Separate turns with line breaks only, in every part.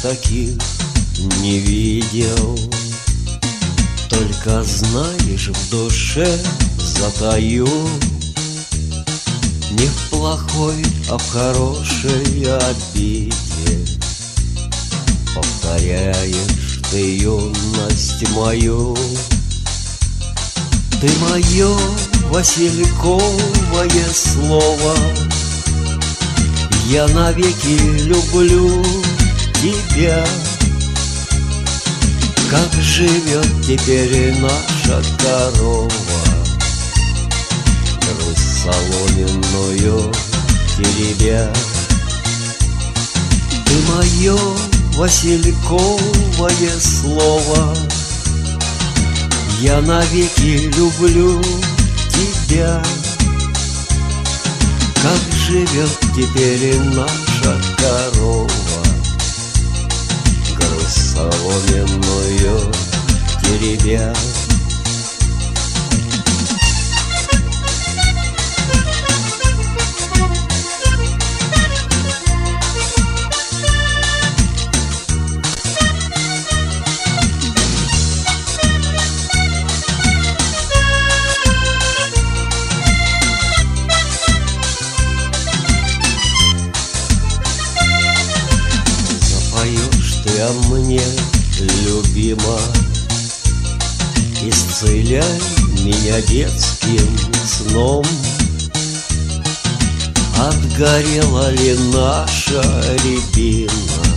таких не видел. Только знаешь, в душе затаю не в плохой, а в хорошей обиде. Повторяешь ты юность мою. Ты мое васильковое слово, я навеки люблю тебя. Как живет теперь наша корова, грусть соломенную теребя. Ты мое васильковое слово, я навеки люблю тебя. Как живет теперь наша корова, грусть соломенную теребя. А мне, любима, исцеляй меня детским сном. Отгорела ли наша рябина,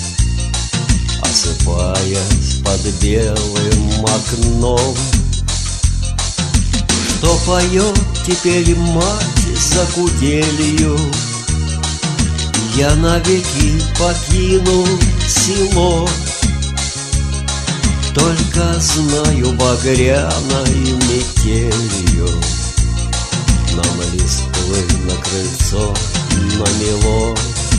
осыпаясь под белым окном? Что поет теперь мать за куделью? Я навеки покину село. Только знаю, багряной метелью нам листвы на крыльцо намело.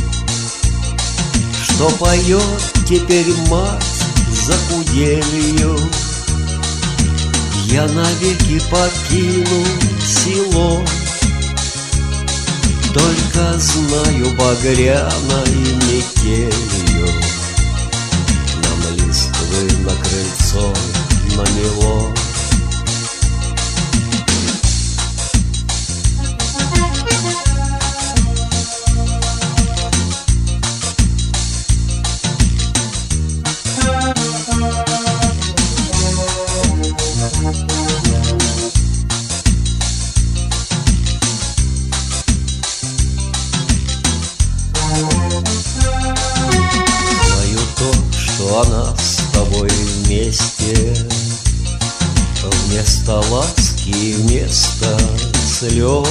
Что поет теперь мать за куделью? Я навеки покину село. Только знаю, багряной метелью нам листвы на крыльцо намело. Она с тобой вместе, вместо ласки, вместо слез,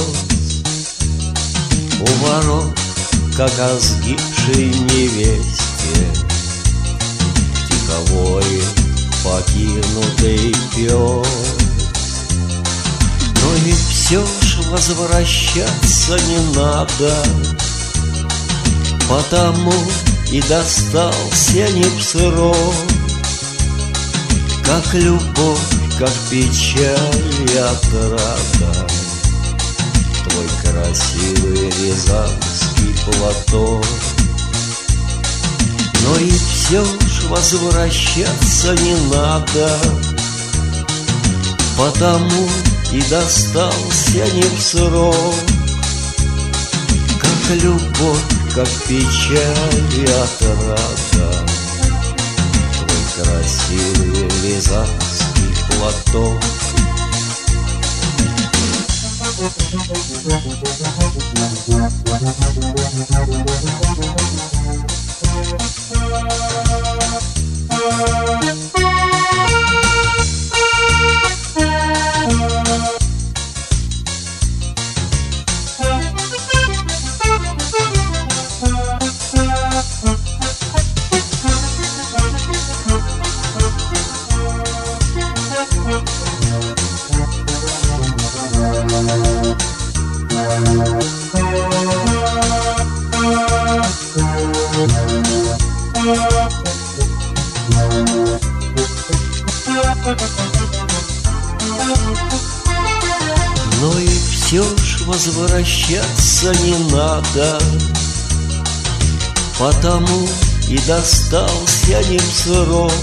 у ворот, как о сгибшей невесте, тихо воет покинутый пес. Но ведь все ж возвращаться не надо, потому и достался не в срок. Как любовь, как печаль и отрада, твой красивый рязанский платок. Но и все ж возвращаться не надо, потому и достался не в срок. Как любовь, как печаль и отрада, твой красивый рязанский платок. Но и все ж возвращаться не надо, потому и достался не в срок.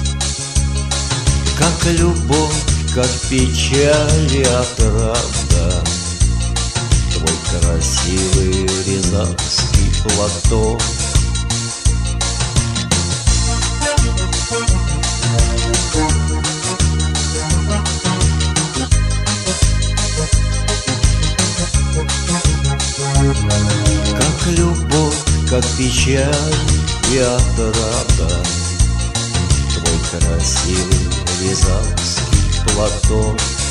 Как любовь, как печаль и отрада, твой красивый рязанский платок. Как любовь, как печаль и отрада, твой красивый рязанский платок.